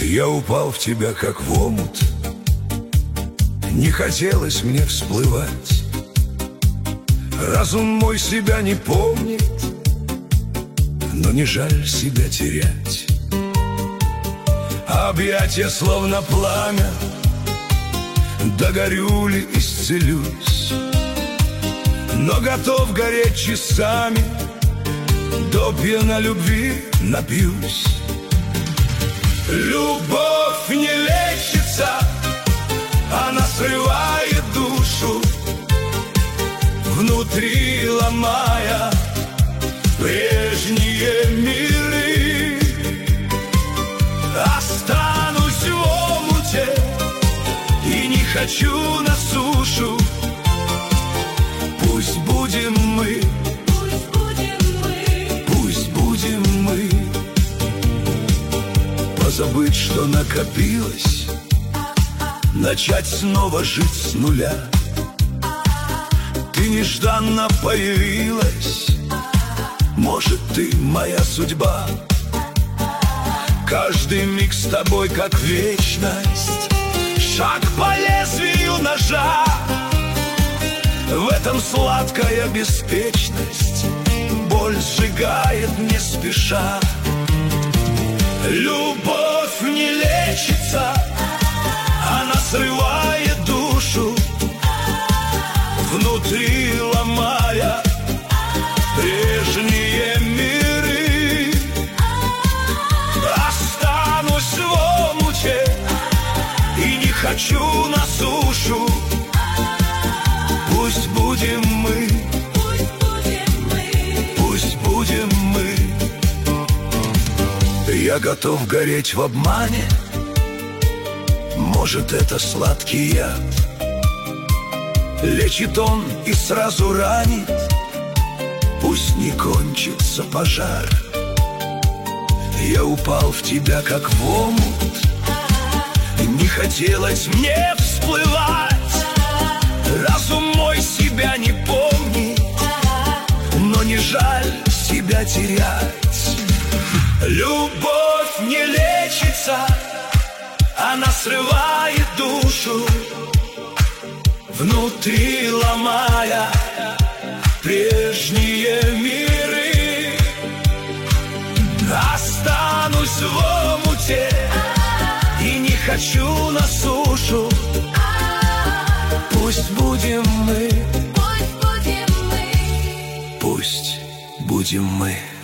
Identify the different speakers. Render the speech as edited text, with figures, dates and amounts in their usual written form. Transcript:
Speaker 1: Я упал в тебя, как в омут. Не хотелось мне всплывать. Разум мой себя не помнит, но не жаль себя терять. Объятия словно пламя, догорю ли, исцелюсь, но готов гореть часами, до пьяна любви напьюсь. Любовь не лечится, она срывает душу, внутри ломая прежние миры. Останусь в омуте и не хочу на сушу. Пусть будем мы, пусть будем мы, пусть будем мы. Позабыть, что накопилось, начать снова жить с нуля. Ты нежданно появилась, может, ты моя судьба. Каждый миг с тобой как вечность, шаг по лезвию ножа. В этом сладкая беспечность, боль сжигает не спеша. Любовь не лечится, она срывает душу, внутри ломая прежние миры. Останусь в омуте и не хочу на сушу. Пусть будем мы, пусть будем мы, пусть будем мы. Я готов гореть в обмане, может, это сладкий яд. Лечит он и сразу ранит, пусть не кончится пожар. Я упал в тебя, как в омут, не хотелось мне всплывать. Разум мой себя не помнит, но не жаль себя терять. Любовь не лечится, она срывает душу, внутри ломая прежние миры. Останусь в омуте и не хочу на сушу. Пусть будем мы, пусть будем мы, пусть будем мы.